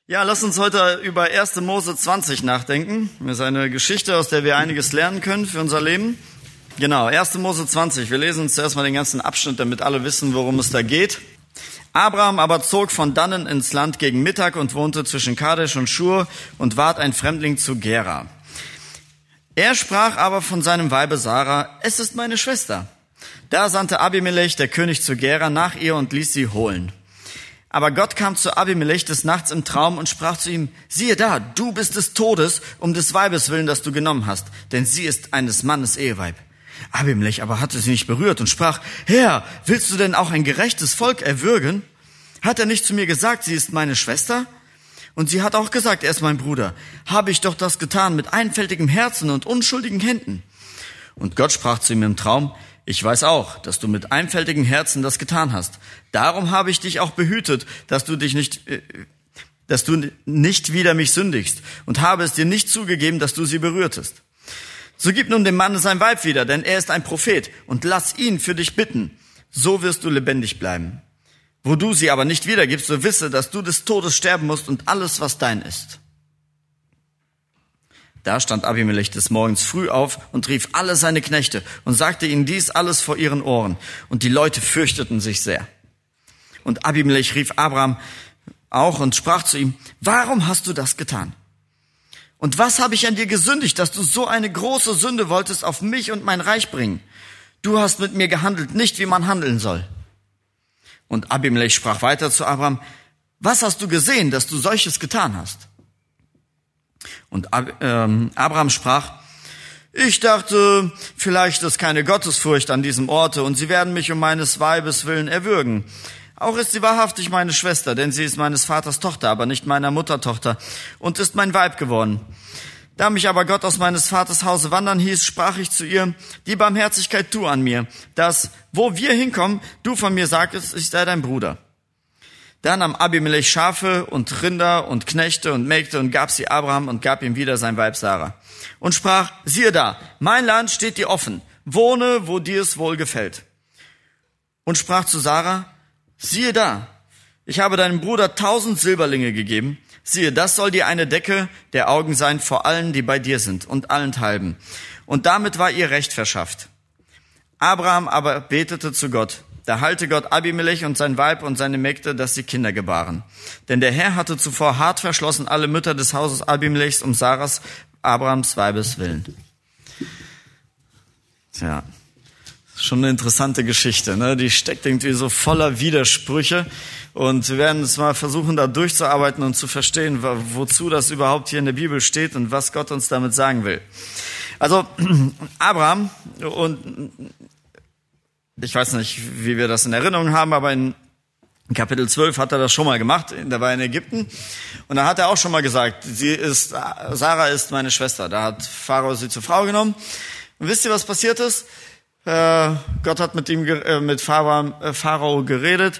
Ja, lass uns heute über 1. Mose 20 nachdenken. Das ist eine Geschichte, aus der wir einiges lernen können für unser Leben. Genau, 1. Mose 20. Wir lesen uns zuerst mal den ganzen Abschnitt, damit alle wissen, worum es da geht. Abraham aber zog von dannen ins Land gegen Mittag und wohnte zwischen Kadesh und Schur und ward ein Fremdling zu Gera. Er sprach aber von seinem Weibe Sarah, es ist meine Schwester. Da sandte Abimelech, der König, zu Gera nach ihr und ließ sie holen. Aber Gott kam zu Abimelech des Nachts im Traum und sprach zu ihm, siehe da, du bist des Todes, um des Weibes willen, das du genommen hast, denn sie ist eines Mannes Eheweib. Abimelech aber hatte sie nicht berührt und sprach, Herr, willst du denn auch ein gerechtes Volk erwürgen? Hat er nicht zu mir gesagt, sie ist meine Schwester? Und sie hat auch gesagt, er ist mein Bruder. Habe ich doch das getan mit einfältigem Herzen und unschuldigen Händen? Und Gott sprach zu ihm im Traum, ich weiß auch, dass du mit einfältigem Herzen das getan hast. Darum habe ich dich auch behütet, dass du nicht wider mich sündigst und habe es dir nicht zugegeben, dass du sie berührtest. So gib nun dem Mann sein Weib wieder, denn er ist ein Prophet, und lass ihn für dich bitten. So wirst du lebendig bleiben. Wo du sie aber nicht wiedergibst, so wisse, dass du des Todes sterben musst und alles, was dein ist. Da stand Abimelech des Morgens früh auf und rief alle seine Knechte und sagte ihnen dies alles vor ihren Ohren. Und die Leute fürchteten sich sehr. Und Abimelech rief Abraham auch und sprach zu ihm, warum hast du das getan? Und was habe ich an dir gesündigt, dass du so eine große Sünde wolltest auf mich und mein Reich bringen? Du hast mit mir gehandelt, nicht wie man handeln soll. Und Abimelech sprach weiter zu Abraham, was hast du gesehen, dass du solches getan hast? Und Abraham sprach, ich dachte, vielleicht ist keine Gottesfurcht an diesem Orte und sie werden mich um meines Weibes willen erwürgen. Auch ist sie wahrhaftig meine Schwester, denn sie ist meines Vaters Tochter, aber nicht meiner Muttertochter und ist mein Weib geworden. Da mich aber Gott aus meines Vaters Hause wandern hieß, sprach ich zu ihr, die Barmherzigkeit tu an mir, dass, wo wir hinkommen, du von mir sagtest, ich sei dein Bruder. Da nahm Abimelech Schafe und Rinder und Knechte und Mägde und gab sie Abraham und gab ihm wieder sein Weib Sarah. Und sprach, siehe da, mein Land steht dir offen, wohne, wo dir es wohl gefällt. Und sprach zu Sarah, siehe da, ich habe deinem Bruder 1000 Silberlinge gegeben, siehe, das soll dir eine Decke der Augen sein vor allen, die bei dir sind und allenthalben. Und damit war ihr Recht verschafft. Abraham aber betete zu Gott. Da heilte Gott Abimelech und sein Weib und seine Mägde, dass sie Kinder gebaren. Denn der Herr hatte zuvor hart verschlossen alle Mütter des Hauses Abimelechs um Sarahs, Abrahams Weibes willen. Tja, schon eine interessante Geschichte, ne? Die steckt irgendwie so voller Widersprüche. Und wir werden es mal versuchen, da durchzuarbeiten und zu verstehen, wozu das überhaupt hier in der Bibel steht und was Gott uns damit sagen will. Also Abraham, und ich weiß nicht, wie wir das in Erinnerung haben, aber in Kapitel 12 hat er das schon mal gemacht. Da war er in Ägypten. Und da hat er auch schon mal gesagt, Sarah ist meine Schwester. Da hat Pharao sie zur Frau genommen. Und wisst ihr, was passiert ist? Gott hat mit Pharao geredet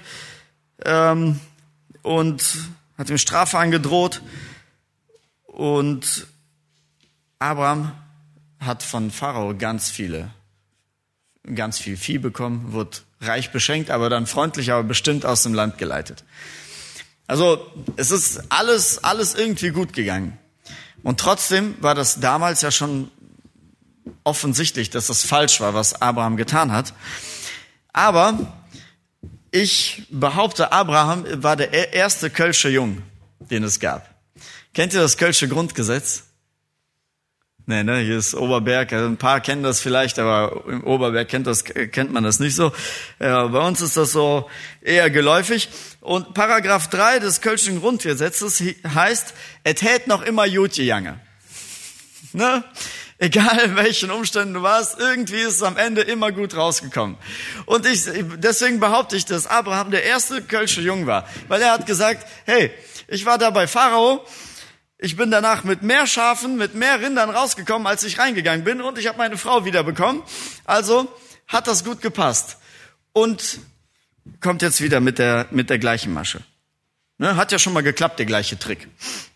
und hat ihm Strafe angedroht. Und Abraham hat von Pharao ganz viel Vieh bekommen, wurde reich beschenkt, aber dann freundlich, aber bestimmt aus dem Land geleitet. Also es ist alles irgendwie gut gegangen. Und trotzdem war das damals ja schon offensichtlich, dass das falsch war, was Abraham getan hat. Aber ich behaupte, Abraham war der erste Kölsche Jung, den es gab. Kennt ihr das Kölsche Grundgesetz? Nee, ne, hier ist Oberberg, also ein paar kennen das vielleicht, aber im Oberberg kennt man das nicht so. Bei uns ist das so eher geläufig. Und Paragraph 3 des Kölschen Grundgesetzes heißt, et hätt noch immer gut gegangen. Ne? Egal in welchen Umständen du warst, irgendwie ist es am Ende immer gut rausgekommen. Und deswegen behaupte ich, dass Abraham der erste Kölsche Jung war. Weil er hat gesagt, hey, ich war da bei Pharao, ich bin danach mit mehr Schafen, mit mehr Rindern rausgekommen, als ich reingegangen bin, und ich habe meine Frau wiederbekommen. Also hat das gut gepasst. Und kommt jetzt wieder mit der gleichen Masche. Ne, hat ja schon mal geklappt, der gleiche Trick.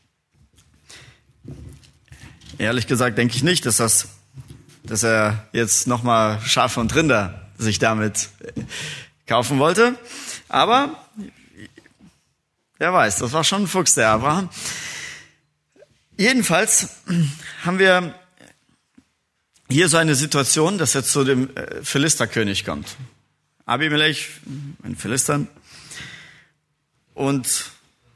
Ehrlich gesagt denke ich nicht, dass er jetzt nochmal Schafe und Rinder sich damit kaufen wollte. Aber Wer weiß, das war schon ein Fuchs, der Abraham. Jedenfalls haben wir hier so eine Situation, dass er zu dem Philisterkönig kommt. Abimelech, ein Philister. Und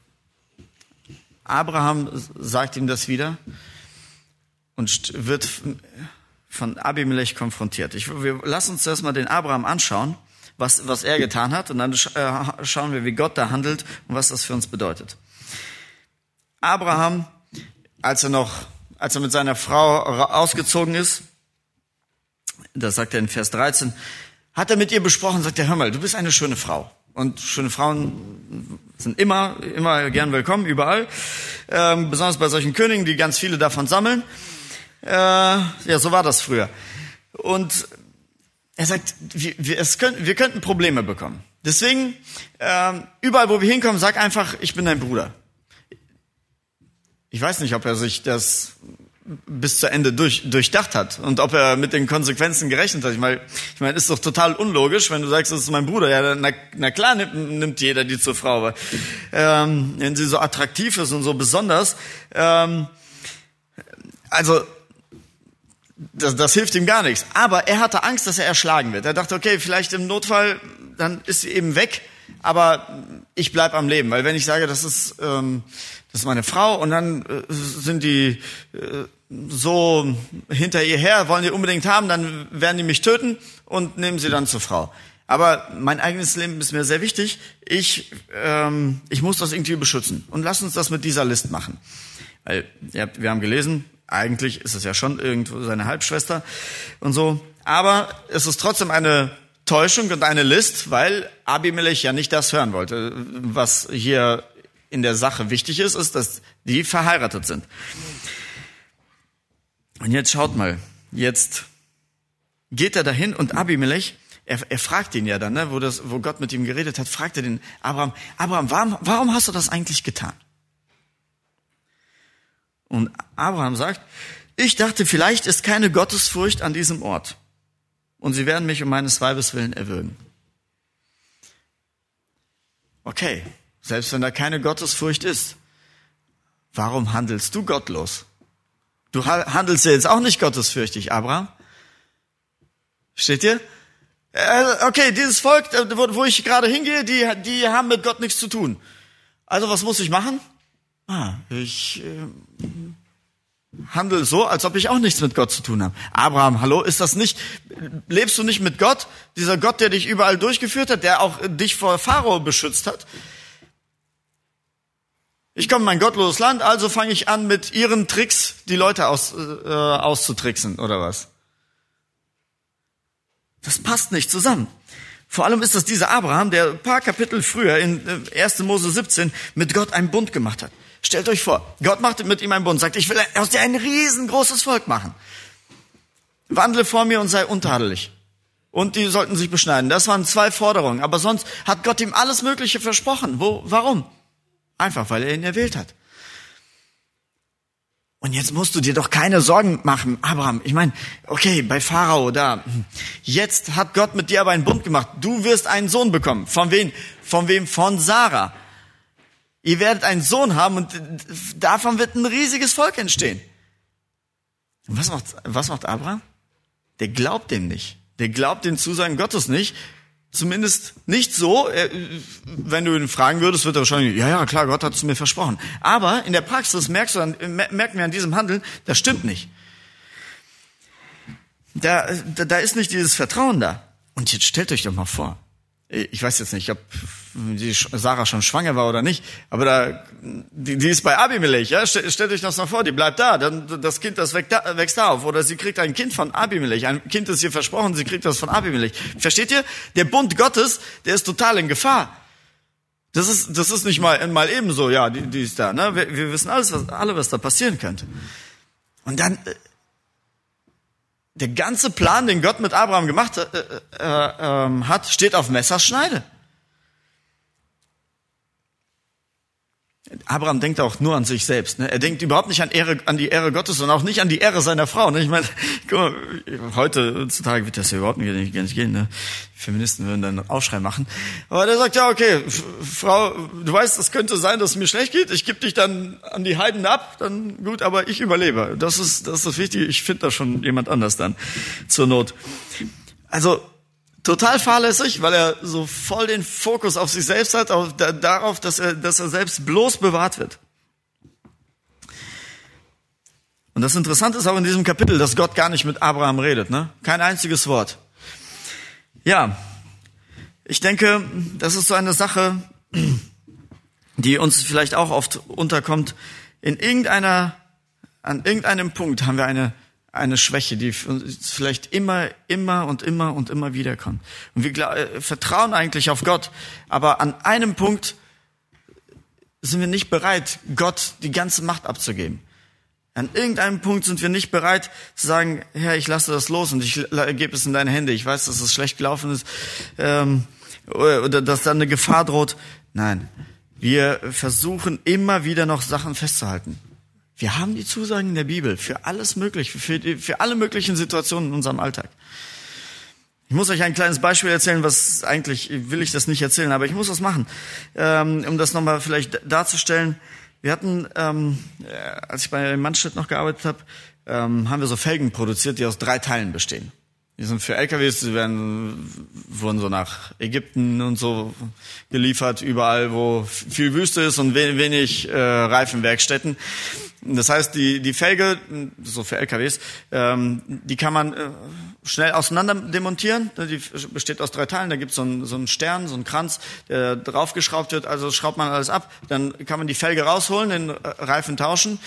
Abraham sagt ihm das wieder und wird von Abimelech konfrontiert. Wir lassen uns erstmal den Abraham anschauen, was er getan hat, und dann schauen wir, wie Gott da handelt und was das für uns bedeutet. Abraham, als er mit seiner Frau ausgezogen ist, das sagt er in Vers 13, hat er mit ihr besprochen, sagt er, hör mal, du bist eine schöne Frau. Und schöne Frauen sind immer gern willkommen, überall. Besonders bei solchen Königen, die ganz viele davon sammeln. Ja, so war das früher. Und er sagt, wir könnten Probleme bekommen. Deswegen, überall, wo wir hinkommen, sag einfach, ich bin dein Bruder. Ich weiß nicht, ob er sich das bis zu Ende durchdacht hat und ob er mit den Konsequenzen gerechnet hat. Ich meine, ist doch total unlogisch, wenn du sagst, das ist mein Bruder. Ja, na klar nimmt jeder die zur Frau, wenn sie so attraktiv ist und so besonders. Also das hilft ihm gar nichts. Aber er hatte Angst, dass er erschlagen wird. Er dachte, okay, vielleicht im Notfall, dann ist sie eben weg, aber ich bleib am Leben, weil wenn ich sage, das ist meine Frau, und dann sind die so hinter ihr her, wollen die unbedingt haben, dann werden die mich töten und nehmen sie dann zur Frau. Aber mein eigenes Leben ist mir sehr wichtig. Ich muss das irgendwie beschützen. Und lass uns das mit dieser List machen. Weil, ja, wir haben gelesen, eigentlich ist es ja schon irgendwo seine Halbschwester und so. Aber es ist trotzdem eine Täuschung und eine List, weil Abimelech ja nicht das hören wollte. Was hier in der Sache wichtig ist, dass die verheiratet sind. Und jetzt schaut mal, jetzt geht er dahin und Abimelech, er fragt ihn ja dann, ne, wo Gott mit ihm geredet hat, fragt er den Abraham, warum hast du das eigentlich getan? Und Abraham sagt, ich dachte, vielleicht ist keine Gottesfurcht an diesem Ort und sie werden mich um meines Weibes willen erwürgen. Okay, selbst wenn da keine Gottesfurcht ist, warum handelst du gottlos? Du handelst ja jetzt auch nicht gottesfürchtig, Abraham. Steht ihr? Okay, dieses Volk, wo ich gerade hingehe, die haben mit Gott nichts zu tun. Also was muss ich machen? Ich handle so, als ob ich auch nichts mit Gott zu tun habe. Abraham, hallo, lebst du nicht mit Gott? Dieser Gott, der dich überall durchgeführt hat, der auch dich vor Pharao beschützt hat? Ich komme in mein gottloses Land, also fange ich an, mit ihren Tricks die Leute auszutricksen, oder was? Das passt nicht zusammen. Vor allem ist das dieser Abraham, der ein paar Kapitel früher in 1. Mose 17 mit Gott einen Bund gemacht hat. Stellt euch vor, Gott macht mit ihm einen Bund, sagt, ich will aus dir ein riesengroßes Volk machen. Wandle vor mir und sei untadelig. Und die sollten sich beschneiden. Das waren 2 Forderungen. Aber sonst hat Gott ihm alles Mögliche versprochen. Warum? Einfach, weil er ihn erwählt hat. Und jetzt musst du dir doch keine Sorgen machen, Abraham. Ich meine, okay, bei Pharao da. Jetzt hat Gott mit dir aber einen Bund gemacht. Du wirst einen Sohn bekommen. Von wem? Von Sarah. Ihr werdet einen Sohn haben und davon wird ein riesiges Volk entstehen. Und was macht Abraham? Der glaubt dem nicht. Der glaubt den Zusagen Gottes nicht. Zumindest nicht so. Wenn du ihn fragen würdest, wird er wahrscheinlich, ja klar, Gott hat es mir versprochen. Aber in der Praxis merken wir an diesem Handeln, das stimmt nicht. Da ist nicht dieses Vertrauen da. Und jetzt stellt euch doch mal vor, ich weiß jetzt nicht, ob die Sarah schon schwanger war oder nicht, aber die ist bei Abimelech, ja? Stellt euch das mal vor, die bleibt da, dann das Kind, das wächst da auf, oder sie kriegt ein Kind von Abimelech, ein Kind ist ihr versprochen, sie kriegt das von Abimelech. Versteht ihr? Der Bund Gottes, der ist total in Gefahr. Das ist nicht mal ebenso, ja, die ist da, ne? Wir wissen alle, was da passieren könnte. Und dann der ganze Plan, den Gott mit Abraham gemacht hat, steht auf Messerschneide. Abraham denkt auch nur an sich selbst. Ne? Er denkt überhaupt nicht an die Ehre Gottes und auch nicht an die Ehre seiner Frau. Ne? Ich meine, guck mal, heutzutage wird das ja überhaupt nicht gehen. Ne? Feministen würden dann einen Aufschrei machen. Aber der sagt, ja, okay, Frau, du weißt, es könnte sein, dass es mir schlecht geht. Ich gebe dich dann an die Heiden ab, dann gut, aber ich überlebe. Das ist das Wichtige. Ich finde da schon jemand anders dann zur Not. Also total fahrlässig, weil er so voll den Fokus auf sich selbst hat, darauf, dass er selbst bloß bewahrt wird. Und das Interessante ist auch in diesem Kapitel, dass Gott gar nicht mit Abraham redet, ne? Kein einziges Wort. Ja, ich denke, das ist so eine Sache, die uns vielleicht auch oft unterkommt. An irgendeinem Punkt haben wir eine Schwäche, die uns vielleicht immer wiederkommt. Und wir vertrauen eigentlich auf Gott, aber an einem Punkt sind wir nicht bereit, Gott die ganze Macht abzugeben. An irgendeinem Punkt sind wir nicht bereit zu sagen, Herr, ich lasse das los und ich gebe es in deine Hände. Ich weiß, dass es schlecht gelaufen ist oder dass da eine Gefahr droht. Nein, wir versuchen immer wieder noch Sachen festzuhalten. Wir haben die Zusagen in der Bibel für alles Mögliche, für alle möglichen Situationen in unserem Alltag. Ich muss euch ein kleines Beispiel erzählen, was eigentlich will ich das nicht erzählen, aber ich muss das machen, um das nochmal vielleicht darzustellen. Wir hatten, als ich bei Manstedt noch gearbeitet habe, haben wir so Felgen produziert, die aus 3 Teilen bestehen. Die sind für LKWs, die wurden so nach Ägypten und so geliefert, überall, wo viel Wüste ist und wenig Reifenwerkstätten. Das heißt, die Felge, so für LKWs, die kann man schnell auseinander demontieren. Die besteht aus 3 Teilen. Da gibt es so einen Stern, so einen Kranz, der draufgeschraubt wird. Also schraubt man alles ab. Dann kann man die Felge rausholen, den Reifen tauschen.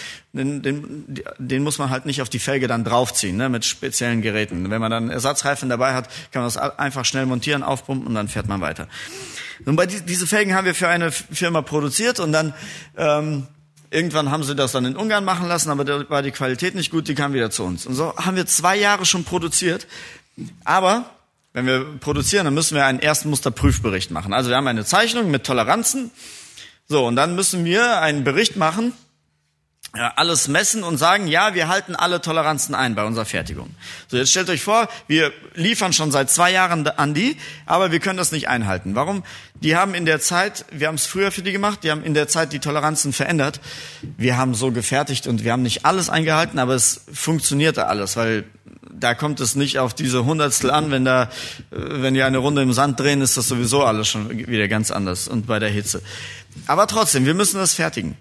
Den muss man halt nicht auf die Felge dann draufziehen, ne, mit speziellen Geräten. Wenn man dann Ersatzreifen dabei hat, kann man das einfach schnell montieren, aufpumpen und dann fährt man weiter. Und diese Felgen haben wir für eine Firma produziert und dann irgendwann haben sie das dann in Ungarn machen lassen, aber da war die Qualität nicht gut, die kam wieder zu uns. Und so haben wir 2 Jahre schon produziert. Aber wenn wir produzieren, dann müssen wir einen Erstmusterprüfbericht machen. Also wir haben eine Zeichnung mit Toleranzen. So, und dann müssen wir einen Bericht machen, alles messen und sagen, ja, wir halten alle Toleranzen ein bei unserer Fertigung. So, jetzt stellt euch vor, wir liefern schon seit 2 Jahren an die, aber wir können das nicht einhalten. Warum? Die haben in der Zeit, wir haben es früher für die gemacht, die haben in der Zeit die Toleranzen verändert. Wir haben so gefertigt und wir haben nicht alles eingehalten, aber es funktionierte alles, weil da kommt es nicht auf diese Hundertstel an, wenn die eine Runde im Sand drehen, ist das sowieso alles schon wieder ganz anders und bei der Hitze. Aber trotzdem, wir müssen das fertigen.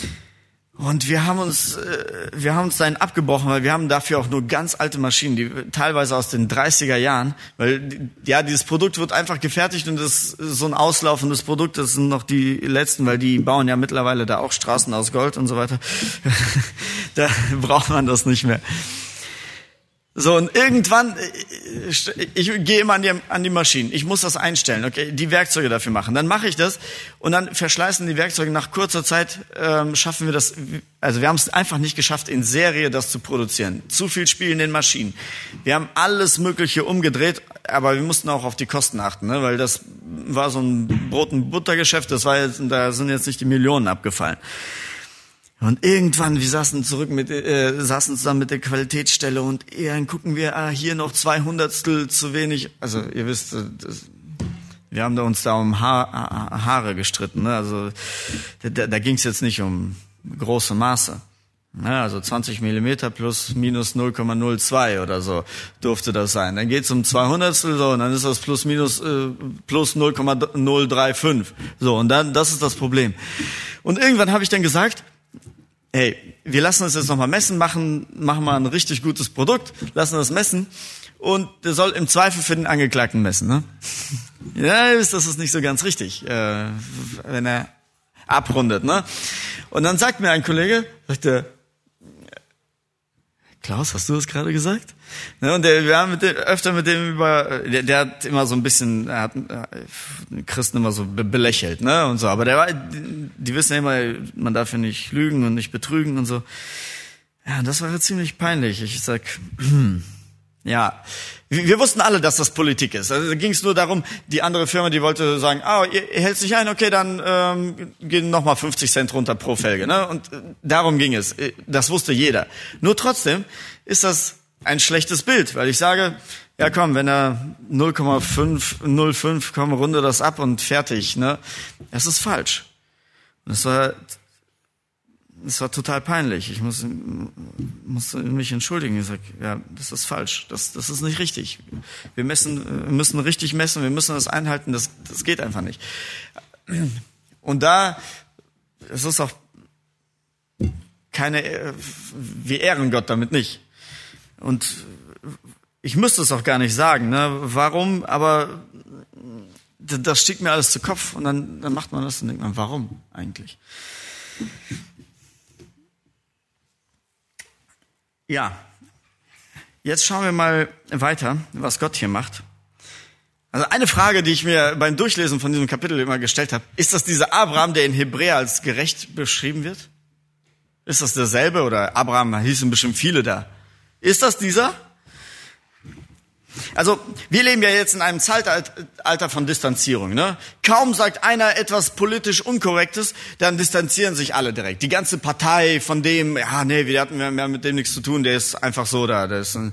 Und wir haben uns dann abgebrochen, weil wir haben dafür auch nur ganz alte Maschinen, die teilweise aus den 30er Jahren, weil ja dieses Produkt wird einfach gefertigt und das ist so ein auslaufendes Produkt, das sind noch die letzten, weil die bauen ja mittlerweile da auch Straßen aus Gold und so weiter. Da braucht man das nicht mehr. So, und irgendwann, ich gehe immer an die Maschinen. Ich muss das einstellen, okay, die Werkzeuge dafür machen. Dann mache ich das und dann verschleißen die Werkzeuge. Nach kurzer Zeit schaffen wir das, also wir haben es einfach nicht geschafft, in Serie das zu produzieren. Zu viel Spiel in den Maschinen. Wir haben alles Mögliche umgedreht, aber wir mussten auch auf die Kosten achten, ne? Weil das war so ein Brot- und Buttergeschäft, da sind jetzt nicht die Millionen abgefallen. Und irgendwann, wir saßen zusammen mit der Qualitätsstelle und dann gucken wir, hier noch 200stel zu wenig. Also ihr wisst, wir haben uns da um Haare gestritten. Ne? Also da ging es jetzt nicht um große Maße. Ja, also 20 Millimeter plus minus 0,02 oder so durfte das sein. Dann geht's um 200stel so und dann ist das plus 0,035. So, und dann, das ist das Problem. Und irgendwann habe ich dann gesagt, hey, wir lassen das jetzt nochmal messen, machen mal ein richtig gutes Produkt, lassen das messen und der soll im Zweifel für den Angeklagten messen, ne? Ja, das ist nicht so ganz richtig, wenn er abrundet, ne? Und dann sagt mir ein Kollege, Klaus, hast du das gerade gesagt? Ja, und wir haben öfter mit dem der hat immer so ein bisschen, er hat Christen immer so belächelt, ne, und so. Aber die wissen ja immer, man darf ja nicht lügen und nicht betrügen und so. Ja, das war ja ziemlich peinlich. Ich sag, Ja, wir wussten alle, dass das Politik ist. Also da ging es nur darum, die andere Firma, die wollte sagen, ihr hältst nicht ein, okay, dann gehen nochmal 50 Cent runter pro Felge. Ne? Und darum ging es. Das wusste jeder. Nur trotzdem ist das ein schlechtes Bild, weil ich sage, ja komm, wenn er 0,505, komm, runde das ab und fertig. Ne? Das ist falsch. Und das war total peinlich. Ich musste mich entschuldigen. Ich sag, ja, das ist falsch. Das ist nicht richtig. Wir müssen richtig messen. Wir müssen das einhalten. Das geht einfach nicht. Und es ist auch wir ehren Gott damit nicht. Und ich müsste es auch gar nicht sagen, ne? Warum? Aber das stieg mir alles zu Kopf. Und dann macht man das und denkt man, warum eigentlich? Ja, jetzt schauen wir mal weiter, was Gott hier macht. Also eine Frage, die ich mir beim Durchlesen von diesem Kapitel immer gestellt habe, ist das dieser Abraham, der in Hebräer als gerecht beschrieben wird? Ist das derselbe? Oder Abraham hießen bestimmt viele da. Ist das dieser? Also, wir leben ja jetzt in einem Zeitalter von Distanzierung, ne? Kaum sagt einer etwas politisch Unkorrektes, dann distanzieren sich alle direkt. Die ganze Partei von dem, wir haben mit dem nichts zu tun, der ist einfach so da, das ist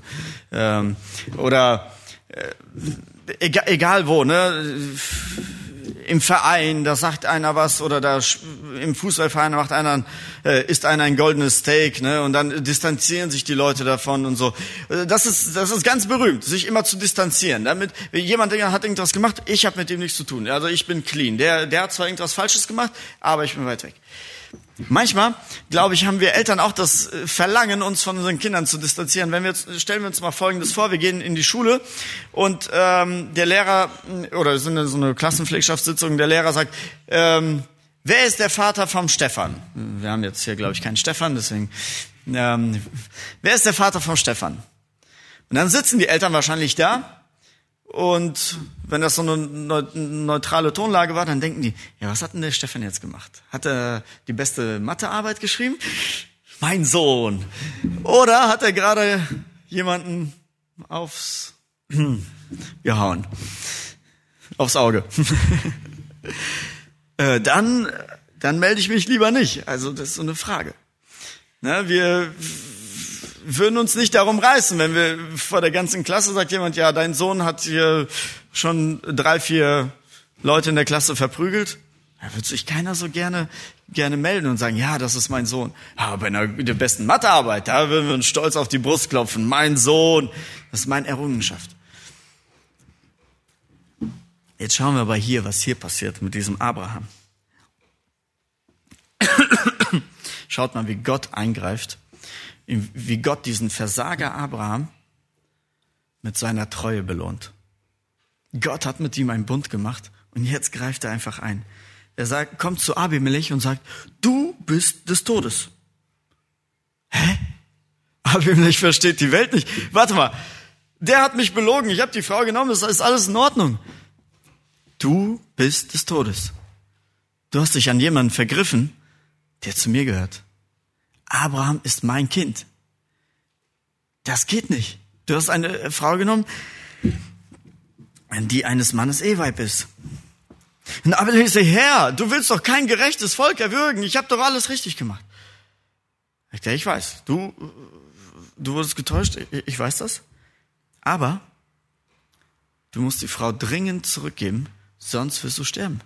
egal wo, ne? Im Verein, da sagt einer was, oder da im Fußballverein isst einer ein goldenes Steak, ne? Und dann distanzieren sich die Leute davon und so. Das ist ganz berühmt, sich immer zu distanzieren. Damit jemand hat irgendwas gemacht, ich habe mit dem nichts zu tun. Also ich bin clean. Der hat zwar irgendwas Falsches gemacht, aber ich bin weit weg. Manchmal, glaube ich, haben wir Eltern auch das Verlangen, uns von unseren Kindern zu distanzieren. Stellen wir uns mal Folgendes vor, wir gehen in die Schule und der Lehrer, oder es ist so eine Klassenpflegschaftssitzung, der Lehrer sagt, wer ist der Vater vom Stefan? Wir haben jetzt hier, glaube ich, keinen Stefan, deswegen, wer ist der Vater vom Stefan? Und dann sitzen die Eltern wahrscheinlich da. Und wenn das so eine neutrale Tonlage war, dann denken die, ja, was hat denn der Stefan jetzt gemacht? Hat er die beste Mathearbeit geschrieben? Mein Sohn. Oder hat er gerade jemanden aufs gehauen? Aufs Auge. Dann melde ich mich lieber nicht. Also das ist so eine Frage. Ne, wir würden uns nicht darum reißen, wenn wir vor der ganzen Klasse sagt jemand, ja, dein Sohn hat hier schon 3, 4 Leute in der Klasse verprügelt. Da würde sich keiner so gerne melden und sagen, ja, das ist mein Sohn. Aber bei der besten Mathearbeit, da würden wir uns stolz auf die Brust klopfen. Mein Sohn, das ist meine Errungenschaft. Jetzt schauen wir aber hier, was hier passiert mit diesem Abraham. Schaut mal, wie Gott eingreift. Wie Gott diesen Versager Abraham mit seiner Treue belohnt. Gott hat mit ihm einen Bund gemacht und jetzt greift er einfach ein. Er kommt zu Abimelech und sagt, du bist des Todes. Hä? Abimelech versteht die Welt nicht. Warte mal, der hat mich belogen, ich habe die Frau genommen, das ist alles in Ordnung. Du bist des Todes. Du hast dich an jemanden vergriffen, der zu mir gehört. Abraham ist mein Kind. Das geht nicht. Du hast eine Frau genommen, die eines Mannes Eheweib ist. Und Abimelech sagt, Herr, du willst doch kein gerechtes Volk erwürgen. Ich habe doch alles richtig gemacht. Ja, ich weiß. Du wurdest getäuscht. Ich weiß das. Aber du musst die Frau dringend zurückgeben, sonst wirst du sterben.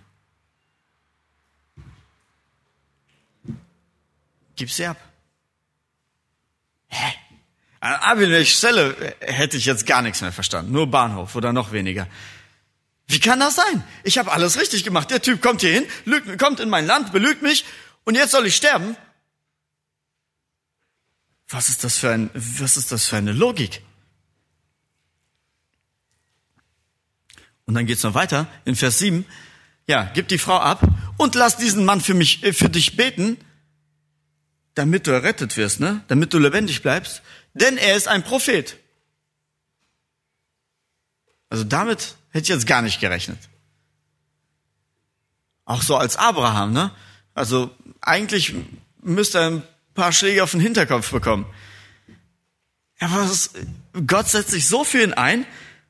Gib sie ab. Hä? An Abimelechs Stelle hätte ich jetzt gar nichts mehr verstanden. Nur Bahnhof oder noch weniger. Wie kann das sein? Ich habe alles richtig gemacht. Der Typ kommt hier hin, kommt in mein Land, belügt mich und jetzt soll ich sterben? Was ist das für eine Logik? Und dann geht's noch weiter in Vers 7. Ja, gib die Frau ab und lass diesen Mann für dich beten, damit du errettet wirst, ne? Damit du lebendig bleibst, denn er ist ein Prophet. Also damit hätte ich jetzt gar nicht gerechnet. Auch so als Abraham, ne? Also eigentlich müsste er ein paar Schläge auf den Hinterkopf bekommen. Ja, Gott setzt sich so für ihn ein,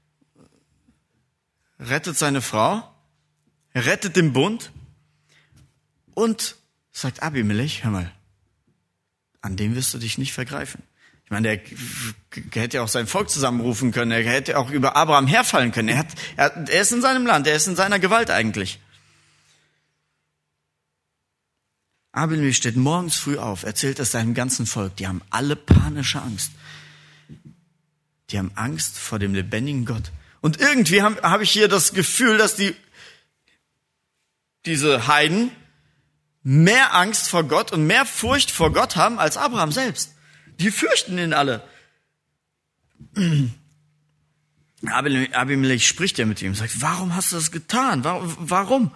rettet seine Frau, rettet den Bund und sagt Abimelech, hör mal, an dem wirst du dich nicht vergreifen. Ich meine, der hätte ja auch sein Volk zusammenrufen können, er hätte auch über Abraham herfallen können. Er ist in seinem Land, er ist in seiner Gewalt eigentlich. Abimelech steht morgens früh auf, erzählt es seinem ganzen Volk. Die haben alle panische Angst. Die haben Angst vor dem lebendigen Gott. Und irgendwie habe ich hier das Gefühl, dass diese Heiden mehr Angst vor Gott und mehr Furcht vor Gott haben als Abraham selbst. Die fürchten ihn alle. Abimelech spricht ja mit ihm und sagt, warum hast du das getan? Warum?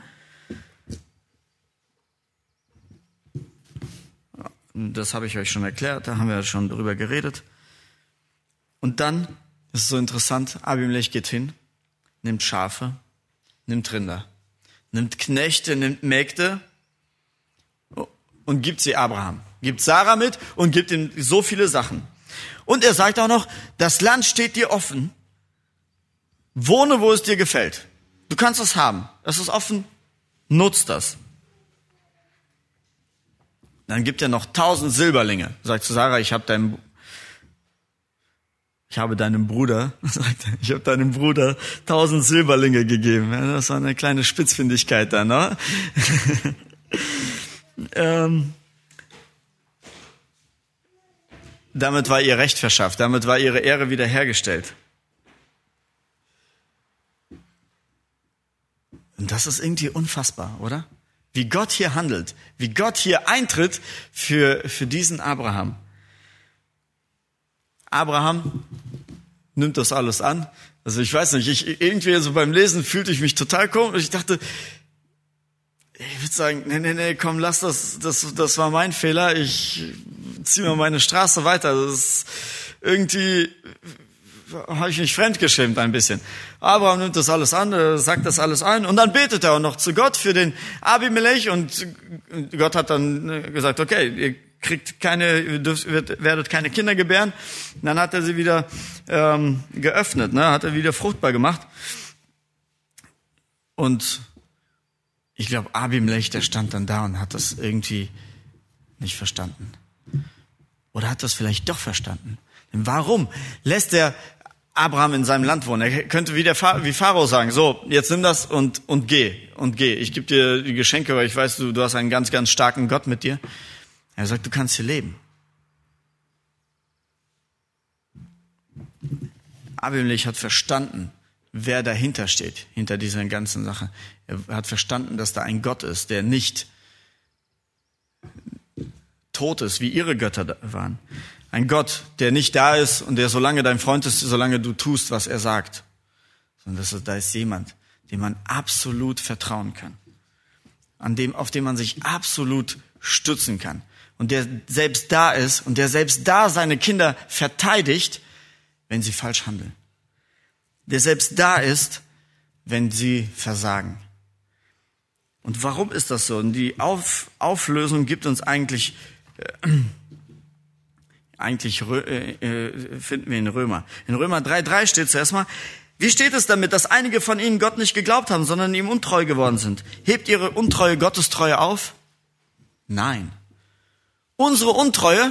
Das habe ich euch schon erklärt, da haben wir schon drüber geredet. Und dann, das ist so interessant, Abimelech geht hin, nimmt Schafe, nimmt Rinder, nimmt Knechte, nimmt Mägde und gibt sie Abraham. Gibt Sarah mit und gibt ihm so viele Sachen. Und er sagt auch noch, das Land steht dir offen. Wohne, wo es dir gefällt. Du kannst es haben. Es ist offen. Nutz das. Dann gibt er noch 1000 Silberlinge. Sagt zu Sarah, ich habe deinem Bruder 1000 Silberlinge gegeben. Ja, das war eine kleine Spitzfindigkeit da, ne? Damit war ihr Recht verschafft. Damit war ihre Ehre wiederhergestellt. Und das ist irgendwie unfassbar, oder? Wie Gott hier handelt, wie Gott hier eintritt für diesen Abraham. Abraham nimmt das alles an. Also ich weiß nicht, irgendwie so beim Lesen fühlte ich mich total komisch. Ich dachte, ich würde sagen, nee, komm, lass das war mein Fehler. Ich ziehe mal meine Straße weiter. Das ist irgendwie habe ich mich fremdgeschämt ein bisschen. Abraham nimmt das alles an, sagt das alles ein und dann betet er auch noch zu Gott für den Abimelech und Gott hat dann gesagt, okay, ihr werdet keine Kinder gebären. Und dann hat er sie wieder geöffnet, hat er wieder fruchtbar gemacht. Und ich glaube, Abimelech, der stand dann da und hat das irgendwie nicht verstanden. Oder hat das vielleicht doch verstanden? Denn warum lässt er Abraham in seinem Land wohnen? Er könnte wie Pharao sagen, so, jetzt nimm das und geh. Ich gebe dir die Geschenke, weil ich weiß, du hast einen ganz, ganz starken Gott mit dir. Er sagt, du kannst hier leben. Abimelech hat verstanden, wer dahinter steht, hinter dieser ganzen Sache. Er hat verstanden, dass da ein Gott ist, der nicht tot ist, wie ihre Götter waren. Ein Gott, der nicht da ist und der solange dein Freund ist, solange du tust, was er sagt. Sondern da ist jemand, dem man absolut vertrauen kann. Auf den man sich absolut stützen kann. Und der selbst da ist und der selbst da seine Kinder verteidigt, wenn sie falsch handeln. Der selbst da ist, wenn sie versagen. Und warum ist das so? Und die Auflösung gibt uns eigentlich finden wir in Römer. In Römer 3,3 steht zuerst mal, wie steht es damit, dass einige von ihnen Gott nicht geglaubt haben, sondern ihm untreu geworden sind? Hebt ihre Untreue Gottestreue auf? Nein. Unsere Untreue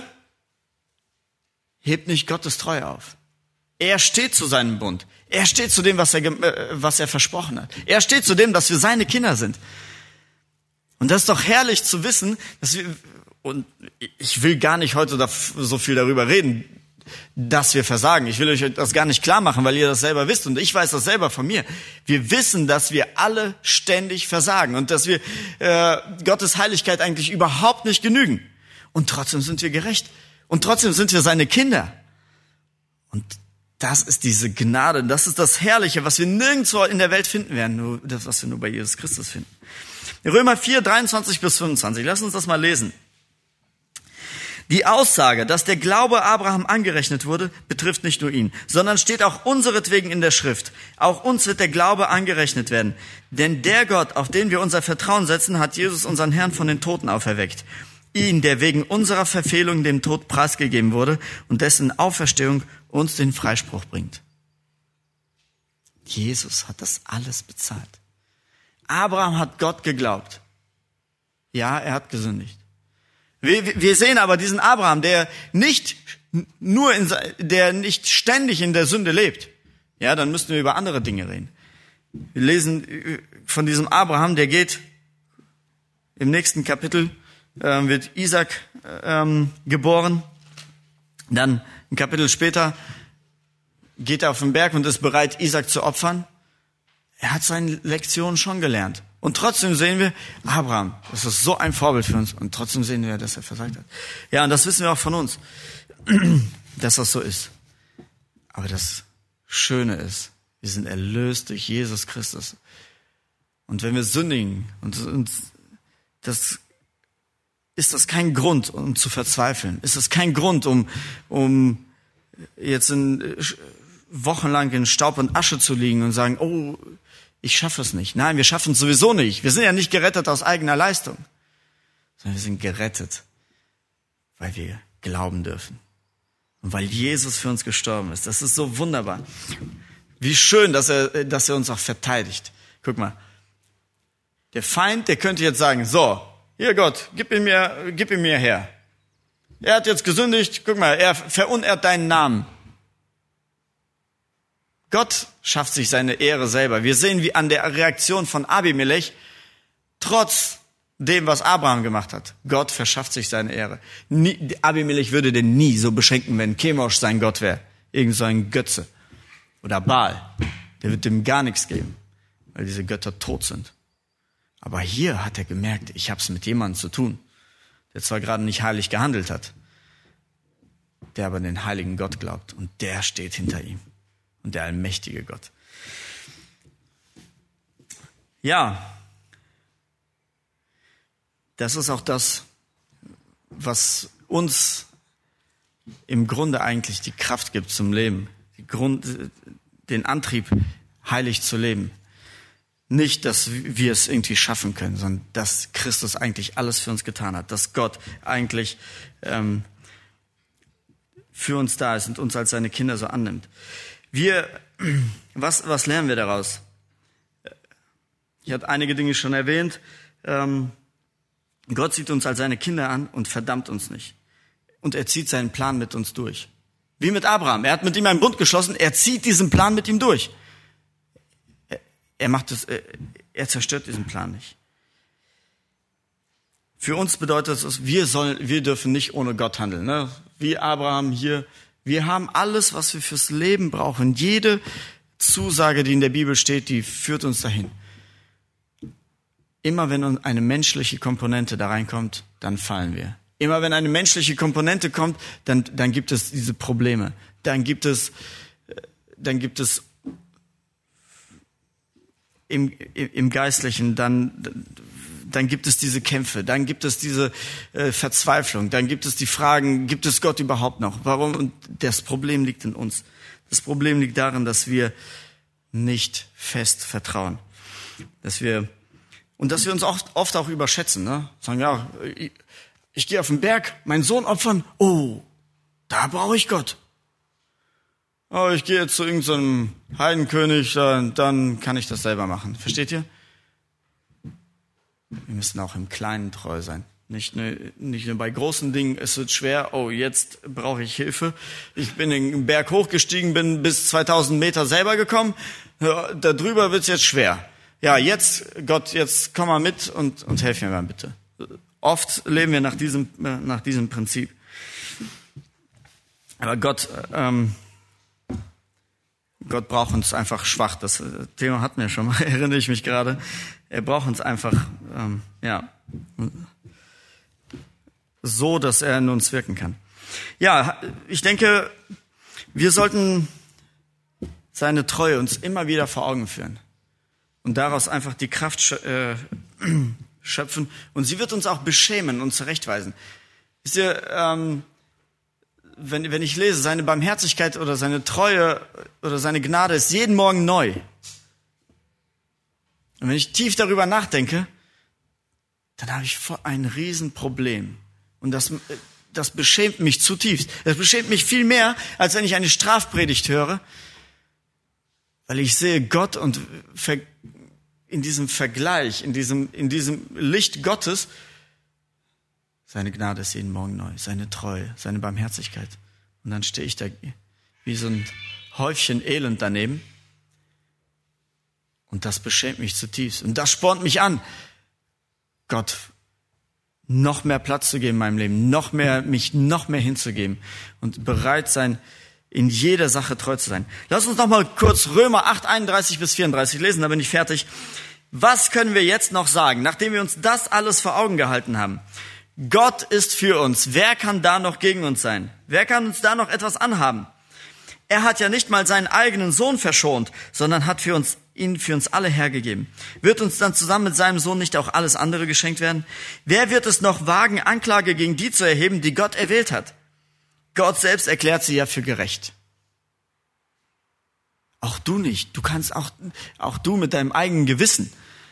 hebt nicht Gottes Treue auf. Er steht zu seinem Bund. Er steht zu dem, was er versprochen hat. Er steht zu dem, dass wir seine Kinder sind. Und das ist doch herrlich zu wissen, dass wir, und ich will gar nicht heute so viel darüber reden, dass wir versagen. Ich will euch das gar nicht klar machen, weil ihr das selber wisst und ich weiß das selber von mir. Wir wissen, dass wir alle ständig versagen und dass wir Gottes Heiligkeit eigentlich überhaupt nicht genügen. Und trotzdem sind wir gerecht. Und trotzdem sind wir seine Kinder. Und das ist diese Gnade, das ist das Herrliche, was wir nirgendwo in der Welt finden werden, nur das, was wir nur bei Jesus Christus finden. Römer 4, 23 bis 25, lass uns das mal lesen. Die Aussage, dass der Glaube Abraham angerechnet wurde, betrifft nicht nur ihn, sondern steht auch unseretwegen in der Schrift. Auch uns wird der Glaube angerechnet werden. Denn der Gott, auf den wir unser Vertrauen setzen, hat Jesus, unseren Herrn, von den Toten auferweckt. ihn, der wegen unserer Verfehlung dem Tod preisgegeben wurde und dessen Auferstehung uns den Freispruch bringt. Jesus hat das alles bezahlt. Abraham hat Gott geglaubt. Ja, er hat gesündigt. Wir sehen aber diesen Abraham, der nicht ständig in der Sünde lebt. Ja, dann müssten wir über andere Dinge reden. Wir lesen von diesem Abraham, der geht im nächsten Kapitel, wird Isaac geboren. Dann ein Kapitel später geht er auf den Berg und ist bereit, Isaac zu opfern. Er hat seine Lektion schon gelernt. Und trotzdem sehen wir, Abraham, das ist so ein Vorbild für uns. Und trotzdem sehen wir, dass er versagt hat. Ja, und das wissen wir auch von uns, dass das so ist. Aber das Schöne ist, wir sind erlöst durch Jesus Christus. Und wenn wir sündigen, und das ist das kein Grund, um zu verzweifeln. Ist das kein Grund, um jetzt wochenlang in Staub und Asche zu liegen und sagen, oh, ich schaffe es nicht. Nein, wir schaffen es sowieso nicht. Wir sind ja nicht gerettet aus eigener Leistung, sondern wir sind gerettet, weil wir glauben dürfen. Und weil Jesus für uns gestorben ist. Das ist so wunderbar. Wie schön, dass er uns auch verteidigt. Guck mal. Der Feind, der könnte jetzt sagen, so, hier Gott, gib ihn mir her. Er hat jetzt gesündigt, guck mal, er verunehrt deinen Namen. Gott schafft sich seine Ehre selber. Wir sehen, wie an der Reaktion von Abimelech, trotz dem, was Abraham gemacht hat, Gott verschafft sich seine Ehre. Abimelech würde den nie so beschenken, wenn Chemosh sein Gott wäre. Irgend so ein Götze. Oder Baal. Der wird dem gar nichts geben, weil diese Götter tot sind. Aber hier hat er gemerkt, ich habe es mit jemandem zu tun, der zwar gerade nicht heilig gehandelt hat, der aber an den heiligen Gott glaubt. Und der steht hinter ihm. Und der allmächtige Gott. Ja, das ist auch das, was uns im Grunde eigentlich die Kraft gibt zum Leben. Den Antrieb, heilig zu leben. Nicht, dass wir es irgendwie schaffen können, sondern dass Christus eigentlich alles für uns getan hat. Dass Gott eigentlich für uns da ist und uns als seine Kinder so annimmt. Was lernen wir daraus? Ich hatte einige Dinge schon erwähnt. Gott sieht uns als seine Kinder an und verdammt uns nicht. Und er zieht seinen Plan mit uns durch. Wie mit Abraham. Er hat mit ihm einen Bund geschlossen. Er zieht diesen Plan mit ihm durch. Er zerstört diesen Plan nicht. Für uns bedeutet es, wir dürfen nicht ohne Gott handeln. Ne? Wie Abraham hier. Wir haben alles, was wir fürs Leben brauchen. Jede Zusage, die in der Bibel steht, die führt uns dahin. Immer wenn eine menschliche Komponente da reinkommt, dann fallen wir. Immer wenn eine menschliche Komponente kommt, dann gibt es diese Probleme. Dann gibt es im Geistlichen, dann gibt es diese Kämpfe, dann gibt es diese Verzweiflung, dann gibt es die Fragen, gibt es Gott überhaupt noch? Warum? Und das Problem liegt in uns. Das Problem liegt darin, dass wir nicht fest vertrauen. Dass wir uns oft auch überschätzen. Ne? Sagen, ja, ich gehe auf den Berg, meinen Sohn opfern, oh, da brauche ich Gott. Oh, ich gehe jetzt zu irgendeinem Heidenkönig, dann kann ich das selber machen. Versteht ihr? Wir müssen auch im Kleinen treu sein. Nicht nur bei großen Dingen, es wird schwer, oh, jetzt brauche ich Hilfe. Ich bin den Berg hochgestiegen, bin bis 2000 Meter selber gekommen, da drüber wird's jetzt schwer. Ja, Gott, jetzt komm mal mit und helf mir mal bitte. Oft leben wir nach diesem Prinzip. Aber Gott braucht uns einfach schwach. Das Thema hatten wir schon mal, erinnere ich mich gerade. Er braucht uns einfach, so, dass er in uns wirken kann. Ja, ich denke, wir sollten seine Treue uns immer wieder vor Augen führen und daraus einfach die Kraft schöpfen. Und sie wird uns auch beschämen und zurechtweisen. Wisst ihr, wenn ich lese, seine Barmherzigkeit oder seine Treue oder seine Gnade ist jeden Morgen neu. Und wenn ich tief darüber nachdenke, dann habe ich ein Riesenproblem Und das beschämt mich zutiefst. Das beschämt mich viel mehr, als wenn ich eine Strafpredigt höre, weil ich sehe Gott und in diesem Vergleich, in diesem Licht Gottes, seine Gnade ist jeden Morgen neu, seine Treue, seine Barmherzigkeit. Und dann stehe ich da wie so ein Häufchen Elend daneben. Und das beschämt mich zutiefst. Und das spornt mich an, Gott noch mehr Platz zu geben in meinem Leben, mich noch mehr hinzugeben und bereit sein, in jeder Sache treu zu sein. Lass uns noch mal kurz Römer 8, 31 bis 34 lesen, dann bin ich fertig. Was können wir jetzt noch sagen, nachdem wir uns das alles vor Augen gehalten haben? Gott ist für uns. Wer kann da noch gegen uns sein? Wer kann uns da noch etwas anhaben? Er hat ja nicht mal seinen eigenen Sohn verschont, sondern hat ihn für uns alle hergegeben. Wird uns dann zusammen mit seinem Sohn nicht auch alles andere geschenkt werden? Wer wird es noch wagen, Anklage gegen die zu erheben, die Gott erwählt hat? Gott selbst erklärt sie ja für gerecht. Auch du nicht. Du kannst auch du mit deinem eigenen Gewissen.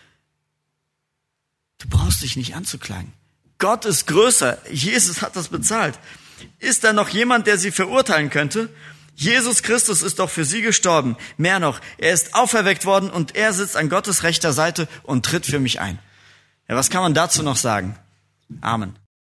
Du brauchst dich nicht anzuklagen. Gott ist größer. Jesus hat das bezahlt. Ist da noch jemand, der sie verurteilen könnte? Jesus Christus ist doch für sie gestorben. Mehr noch, er ist auferweckt worden und er sitzt an Gottes rechter Seite und tritt für mich ein. Ja, was kann man dazu noch sagen? Amen.